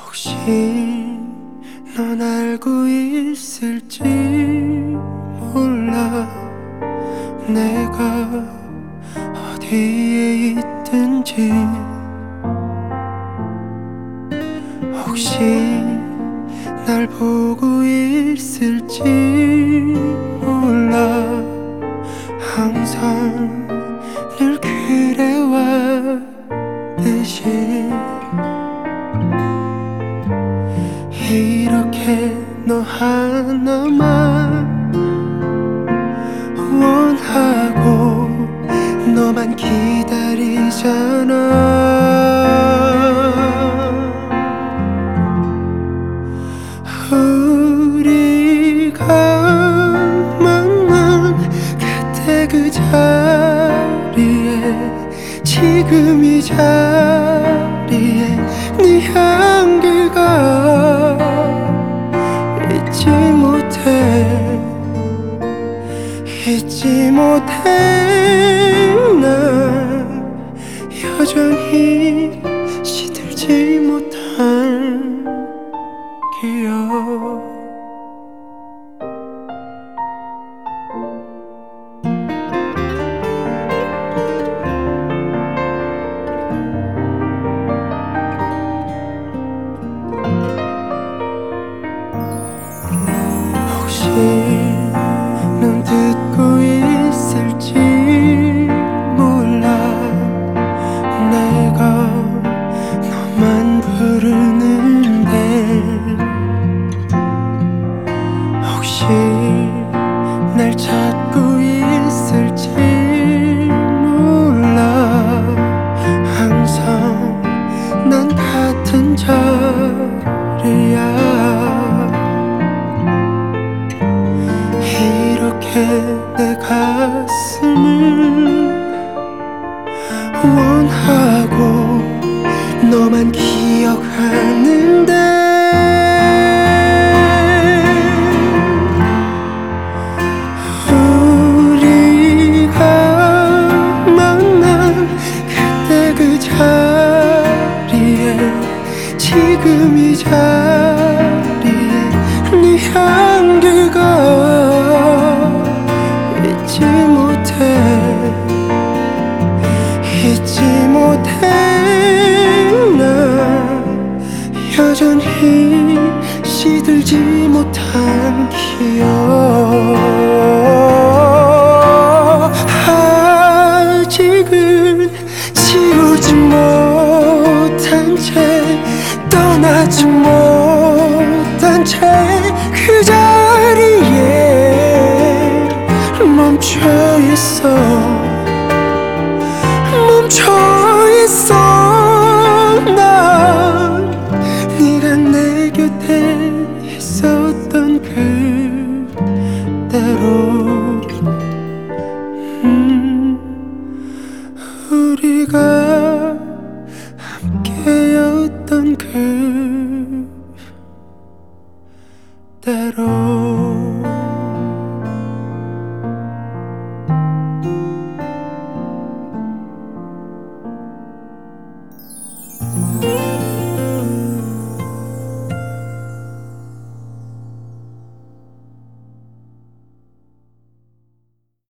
혹시 넌 알고 있을지 몰라. 내가 어디에 있든지. 혹시 날 보고 있을지 몰라. 항상 늘 그래왔듯이. 이렇게 너 하나만 원하고 너만 기다리잖아. 우리가 만난 그때 그 자리에, 지금 이 자리에 네 향기가 잊지 못해. 난 여전히 시들지 못한 기억. 혹시 넌 듣고 있을지 몰라. 내가 너만 부르는데. 혹시 날 찾고 있을지 몰라. 항상 난 같은 자리야. 이렇게 내 가슴을 원하고 너만 기억하는데. 우리가 만난 그때 그 자리에, 지금 이 자리에 네 향기가 잊지 못해. 난 여전히 시들지 못한 기억. 아직은 지우지 못한 채, 떠나지 못한 채 그 자리에 멈춰 있어.